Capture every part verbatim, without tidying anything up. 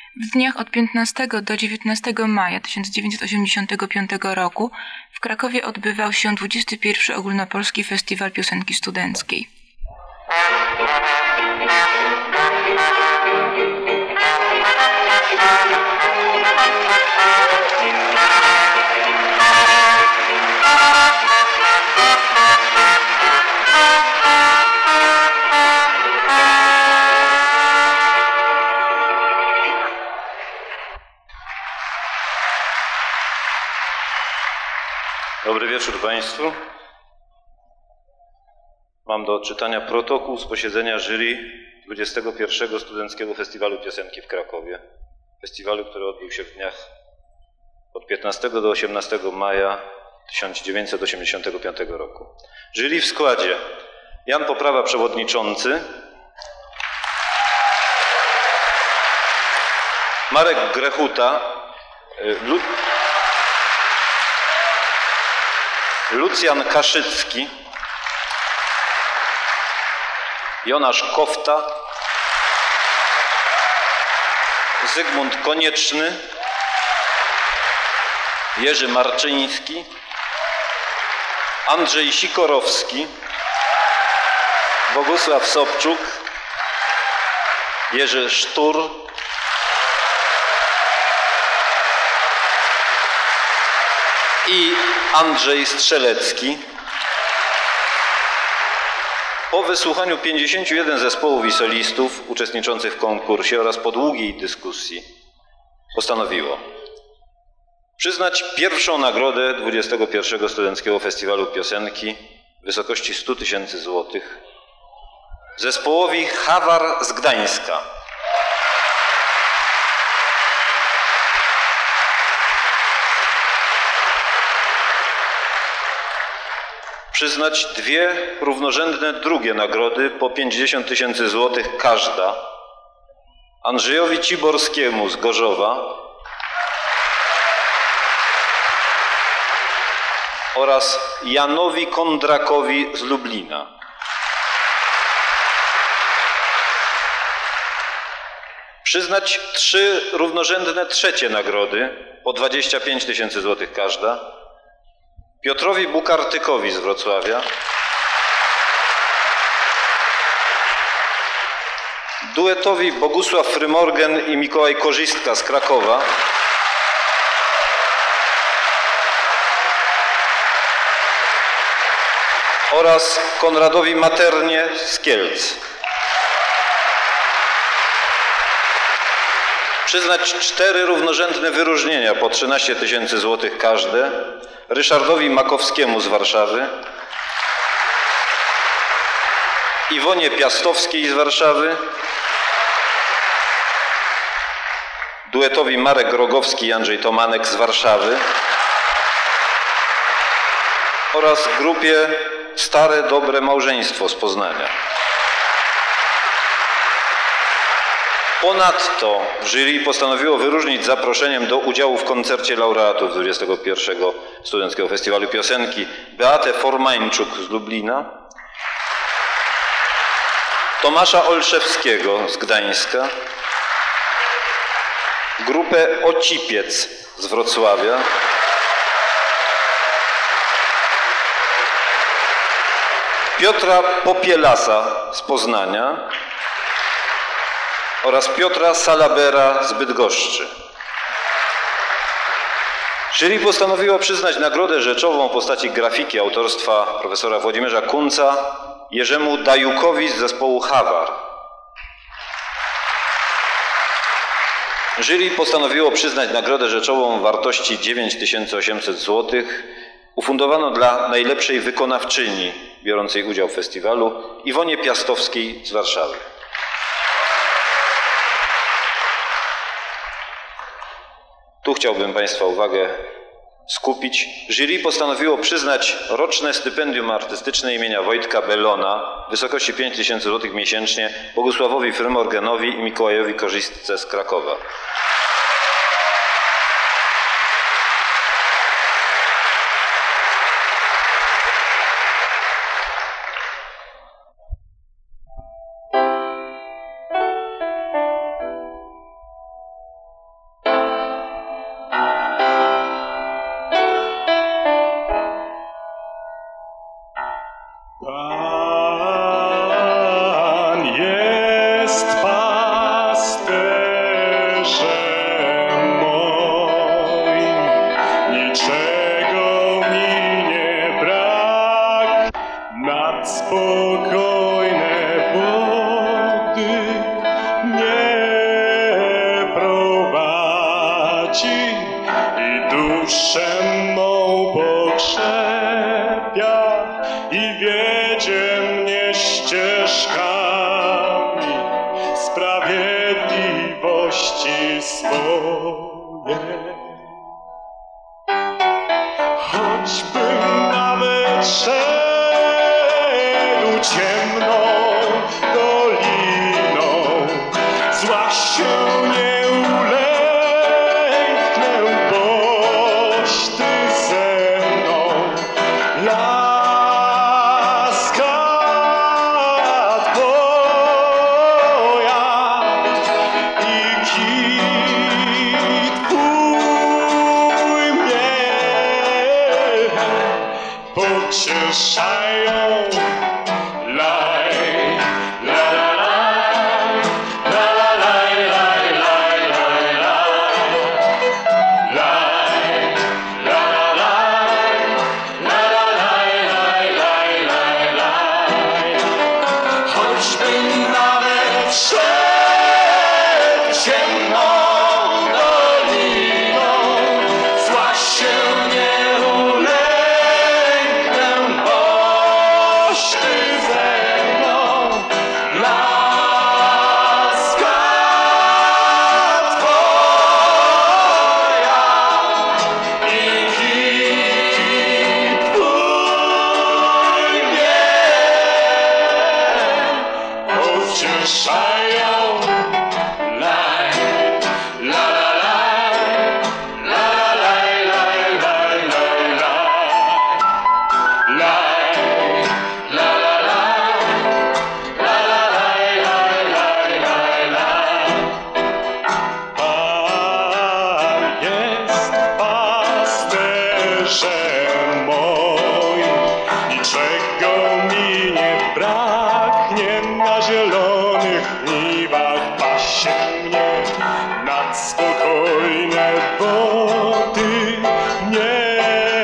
W dniach od piętnastego do dziewiętnastego maja tysiąc dziewięćset osiemdziesiątego piątego roku w Krakowie odbywał się dwudziesty pierwszy Ogólnopolski Festiwal Piosenki Studenckiej. Dobry wieczór Państwu. Mam do odczytania protokół z posiedzenia jury dwudziestego pierwszego Studenckiego Festiwalu Piosenki w Krakowie. Festiwalu, który odbył się w dniach od piętnastego do osiemnastego maja tysiąc dziewięćset osiemdziesiątego piątego roku. Jury w składzie: Jan Poprawa, przewodniczący, Marek Grechuta, Lu Lucjan Kaszycki, Jonasz Kofta, Zygmunt Konieczny, Jerzy Marczyński, Andrzej Sikorowski, Bogusław Sobczuk, Jerzy Sztur, i Andrzej Strzelecki. Po wysłuchaniu pięćdziesięciu jeden zespołów i solistów uczestniczących w konkursie oraz po długiej dyskusji postanowiło przyznać pierwszą nagrodę dwudziestego pierwszego Studenckiego Festiwalu Piosenki w wysokości stu tysięcy złotych zespołowi Hawar z Gdańska. Przyznać dwie równorzędne drugie nagrody po pięćdziesiąt tysięcy złotych każda Andrzejowi Ciborskiemu z Gorzowa oraz Janowi Kondrakowi z Lublina. Przyznać trzy równorzędne trzecie nagrody po dwadzieścia pięć tysięcy złotych każda Piotrowi Bukartykowi z Wrocławia, duetowi Bogusław Frymorgan i Mikołaj Korzystka z Krakowa oraz Konradowi Maternie z Kielc. Przyznać cztery równorzędne wyróżnienia po trzynaście tysięcy złotych każde Ryszardowi Makowskiemu z Warszawy, Iwonie Piastowskiej z Warszawy, duetowi Marek Rogowski i Andrzej Tomanek z Warszawy oraz grupie Stare Dobre Małżeństwo z Poznania. Ponadto jury postanowiło wyróżnić zaproszeniem do udziału w koncercie laureatów dwudziestego pierwszego Studenckiego Festiwalu Piosenki Beatę Formańczuk z Lublina, Tomasza Olszewskiego z Gdańska, grupę Ocipiec z Wrocławia, Piotra Popielasa z Poznania oraz Piotra Salabera z Bydgoszczy. Jury postanowiło przyznać nagrodę rzeczową w postaci grafiki autorstwa profesora Włodzimierza Kunca Jerzemu Dajukowi z zespołu Hawar. Jury postanowiło przyznać nagrodę rzeczową w wartości dziewięć tysięcy osiemset złotych ufundowaną dla najlepszej wykonawczyni biorącej udział w festiwalu Iwonie Piastowskiej z Warszawy. Tu chciałbym Państwa uwagę skupić. Jury postanowiło przyznać roczne stypendium artystyczne imienia Wojtka Bellona w wysokości pięć tysięcy złotych miesięcznie Bogusławowi Frymorganowi i Mikołajowi Korzystce z Krakowa. duszę mą pokrzepia i wiedzie mnie ścieżkami sprawiedliwości swojej. Choćbym nawet szedł ciemną doliną, zła się nie ulęknę, boś Ty ze mną. Laska Twoja i kit Twój mnie pocieszają. Laj, la la la, la la laj, laj, laj, laj, laj. Laj, la la laj, la la laj, laj, laj, laj, laj. Choćbym nawet szedł ciemną doliną, zła się nie ulęknę, boś Ty ze mną. Laska Twoja i kit Twój mnie pocieszają. Laj, la la laj, la la laj, laj, laj, laj, laj. Laj, la la laj, la la laj, laj, laj, laj, laj. Pan jest pasterzem moim, niczego mi nie braknie. Na zielonych niwach pasie mnie, nad spokojne wody mnie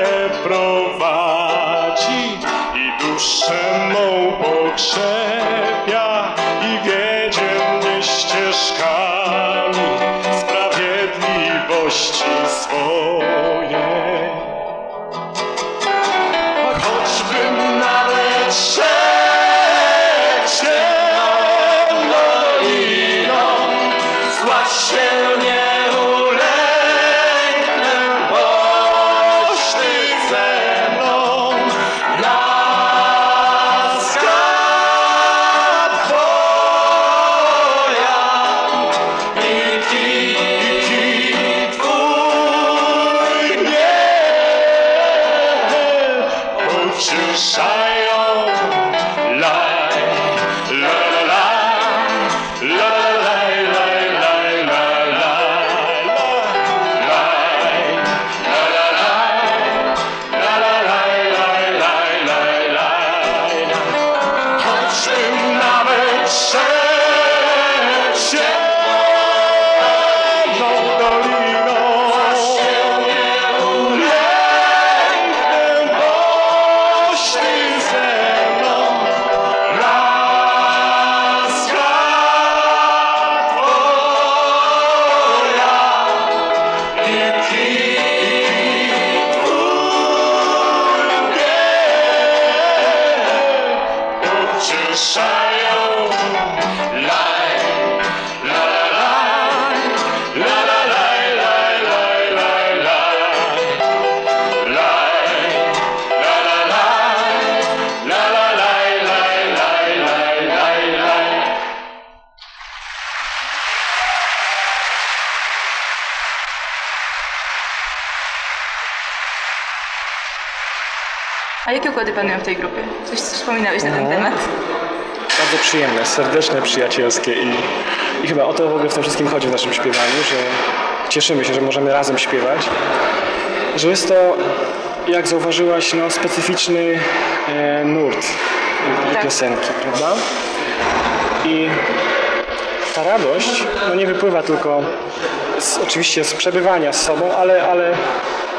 prowadzi i duszę mą pokrzepia i wiedzie mnie ścieżkami sprawiedliwości swojej. Choćbym nawet szedł ciemną doliną, zła się nie ulęknę, boś Ty ze mną. Laska Twoja i kit Twój mnie pocieszają. Laj, la la la, la la laj, laj, laj, laj, laj. Laj, la la laj, la la laj, laj, laj, laj, laj. Choćbym nawet szedł ciemną doliną, ulęknę, boś Ty ze mną. Laska Twoja i kit Twój mnie pocieszają. Laj, la la laj, la la laj, laj, laj, laj, laj. Laj, la la laj, la la laj, laj, laj, laj, laj, laj. A jakie układy panują w tej grupie? Coś wspominałeś na ten No. temat? Bardzo przyjemne, serdeczne, przyjacielskie i, i chyba o to w ogóle w tym wszystkim chodzi w naszym śpiewaniu, że cieszymy się, że możemy razem śpiewać, że jest to, jak zauważyłaś, no, specyficzny e, nurt i Tak. piosenki, prawda? I ta radość no, nie wypływa tylko z, oczywiście z przebywania z sobą, ale, ale mm,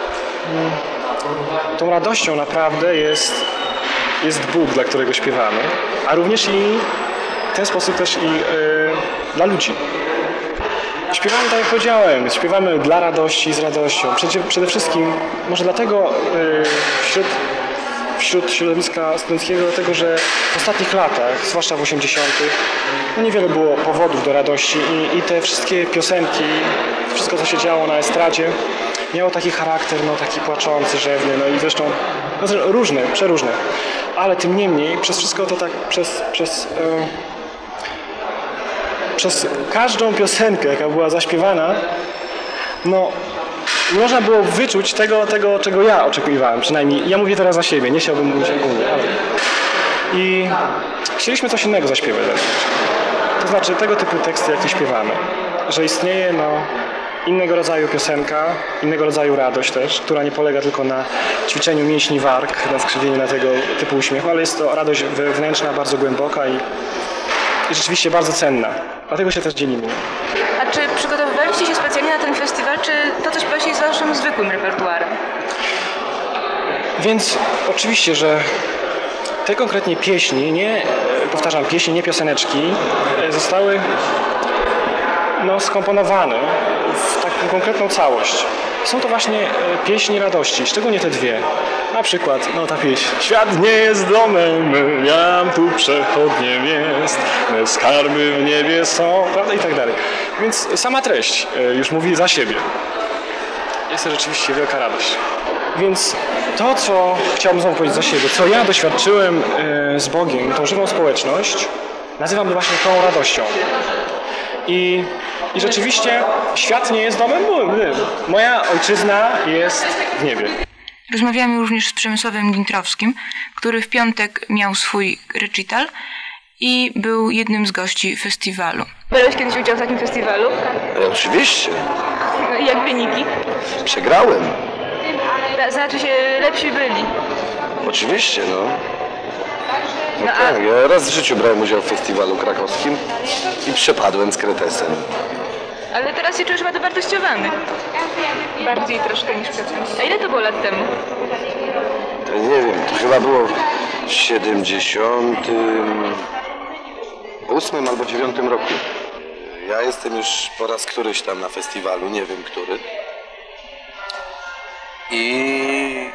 tą radością naprawdę jest, jest Bóg, dla którego śpiewamy, a również i w ten sposób też i yy, dla ludzi. śpiewamy, tak jak powiedziałem, śpiewamy dla radości, z radością. Przede, przede wszystkim, może dlatego yy, wśród, wśród środowiska studenckiego, dlatego że w ostatnich latach, zwłaszcza w osiemdziesiątych, no niewiele było powodów do radości i, i te wszystkie piosenki, wszystko co się działo na estradzie, miało taki charakter, no taki płaczący, rzewny, no i zresztą no, różne, przeróżne. Ale tym niemniej, przez wszystko to tak, przez, przez, yy, przez każdą piosenkę, jaka była zaśpiewana, no nie można było wyczuć tego, tego, czego ja oczekiwałem, przynajmniej. Ja mówię teraz za siebie, nie chciałbym mówić ogólnie, ale... I chcieliśmy coś innego zaśpiewać. To znaczy tego typu teksty, jakie śpiewamy. Że istnieje, no, innego rodzaju piosenka, innego rodzaju radość też, która nie polega tylko na ćwiczeniu mięśni warg, na skrzywieniu na tego typu uśmiechu, ale jest to radość wewnętrzna, bardzo głęboka i, i rzeczywiście bardzo cenna. Dlatego się też dzielimy. A czy przygotowywaliście się specjalnie na ten festiwal, czy to coś właśnie jest waszym zwykłym repertuarem? Więc oczywiście, że te konkretnie pieśni, nie, powtarzam, pieśni, nie pioseneczki, zostały no, skomponowane w taką konkretną całość. Są to właśnie pieśni radości, szczególnie te dwie. Na przykład, no ta pieśń. Świat nie jest domem, jam tu przechodniem jest, me skarby w niebie są, prawda, i tak dalej. Więc sama treść już mówi za siebie. Jest to rzeczywiście wielka radość. Więc to, co chciałbym znowu powiedzieć za siebie, co ja doświadczyłem z Bogiem, tą żywą społeczność, nazywam właśnie tą radością. I, i rzeczywiście świat nie jest domem mój. Moja ojczyzna jest w niebie. Rozmawiamy również z Przemysławem Gintrowskim, który w piątek miał swój recital i był jednym z gości festiwalu. Brałeś kiedyś udział w takim festiwalu? E, oczywiście. No i jak wyniki? Przegrałem. Znaczy się lepsi byli. Oczywiście, no. No No, tak, ja raz w życiu brałem udział w festiwalu krakowskim i przepadłem z kretesem. Ale teraz się czujesz chyba dowartościowany. Bardziej troszkę niż przedtem. A ile to było lat temu? To nie wiem, to chyba było w siedemdziesiątym ósmym albo dziewiątym roku. Ja jestem już po raz któryś tam na festiwalu, nie wiem który. I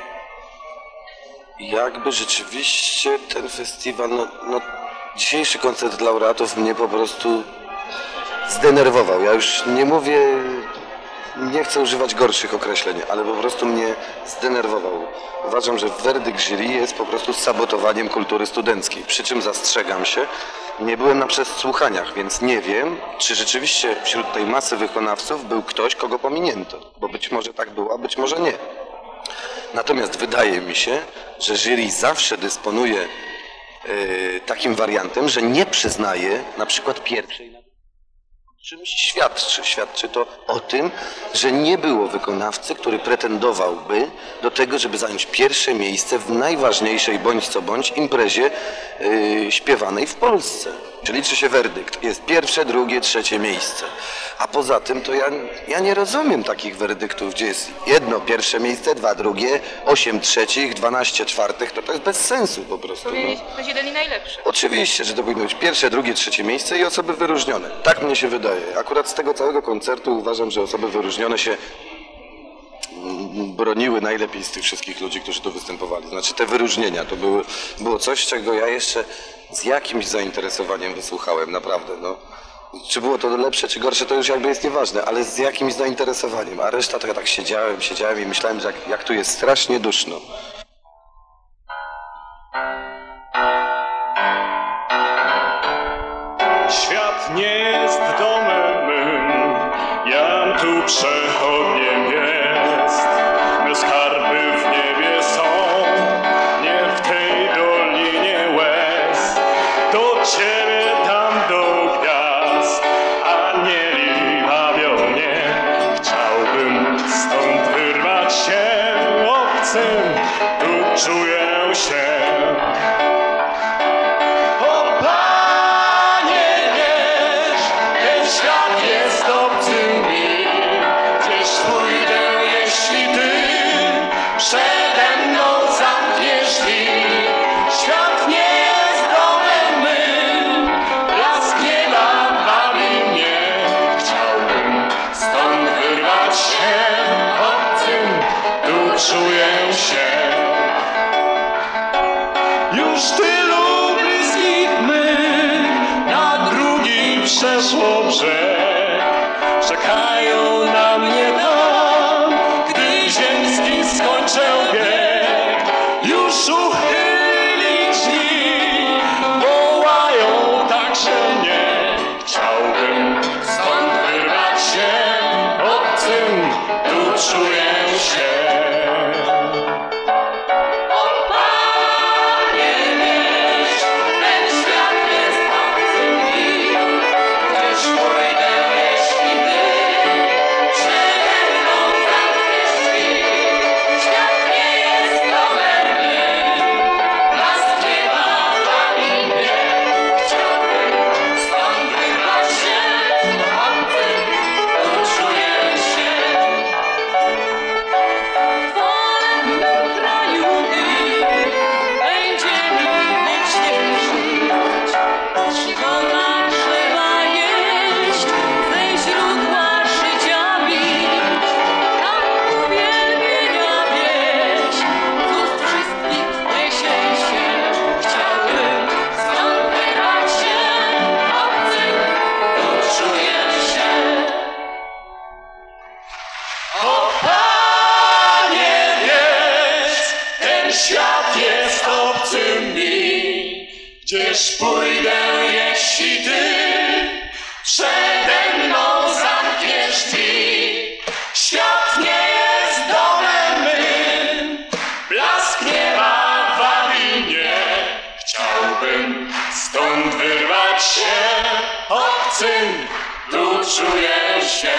jakby rzeczywiście ten festiwal, no, no dzisiejszy koncert laureatów mnie po prostu zdenerwował. Ja już nie mówię, nie chcę używać gorszych określeń, ale po prostu mnie zdenerwował. Uważam, że werdykt jury jest po prostu sabotowaniem kultury studenckiej. Przy czym zastrzegam się, nie byłem na przesłuchaniach, więc nie wiem, czy rzeczywiście wśród tej masy wykonawców był ktoś, kogo pominięto. Bo być może tak było, a być może nie. Natomiast wydaje mi się, że jury zawsze dysponuje yy, takim wariantem, że nie przyznaje na przykład pierwszej. Czymś świadczy? Świadczy to o tym, że nie było wykonawcy, który pretendowałby do tego, żeby zająć pierwsze miejsce w najważniejszej bądź co bądź imprezie yy, śpiewanej w Polsce. Czyli liczy się werdykt. Jest pierwsze, drugie, trzecie miejsce. A poza tym to ja, ja nie rozumiem takich werdyktów, gdzie jest jedno pierwsze miejsce, dwa drugie, osiem trzecich, dwanaście czwartych. To, to jest bez sensu po prostu. Powiedzieć, No. ktoś jeden i najlepszy. Oczywiście, że to powinno być pierwsze, drugie, trzecie miejsce i osoby wyróżnione. Tak mnie się wydaje. Akurat z tego całego koncertu uważam, że osoby wyróżnione się broniły najlepiej z tych wszystkich ludzi, którzy tu występowali. Znaczy te wyróżnienia to były, było coś, czego ja jeszcze z jakimś zainteresowaniem wysłuchałem, naprawdę. No. Czy było to lepsze, czy gorsze, to już jakby jest nieważne, ale z jakimś zainteresowaniem. A reszta to ja tak siedziałem, siedziałem i myślałem, że jak, jak tu jest strasznie duszno. Świat nie jest domem mym, jam tu przechodniem jest. Me skarby w niebie są, nie w tej dolinie łez. Do ciebie tam do gwiazd, anieli bawią mnie. Chciałbym stąd wyrwać się obcym, tu czuję się. Świat jest obcy mi, gdzieś pójdę, jeśli ty czuję się. Już tylu bliskich mych na drugi przeszło brzeg. Czekają na mnie tam, gdy ziemski skończę bieg. Już uchyli drzwi, wołają tak, że nie. Chciałbym stąd wyrwać się, obcym tu czuję się. Świat jest obcym mi, gdzież pójdę, jeśli ty przede mną zamkniesz drzwi. Świat nie jest domem mym, blask nieba wabi mnie. Chciałbym stąd wyrwać się, obcym tu czuję się.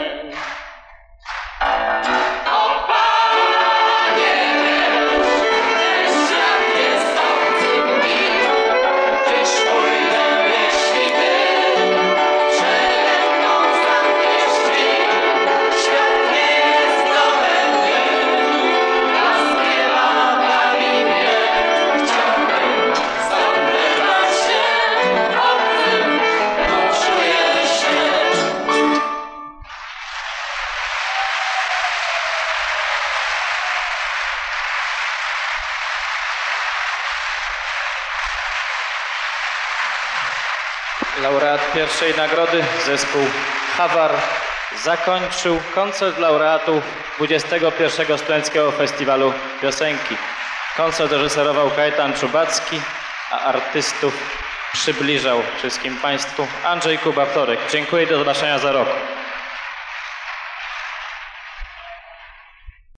Laureat pierwszej nagrody, zespół Hawar, zakończył koncert laureatów dwudziestego pierwszego Studenckiego Festiwalu Piosenki. Koncert reżyserował Kajetan Czubacki, a artystów przybliżał wszystkim Państwu Andrzej Kuba-Wtorek. Dziękuję i do zobaczenia za rok.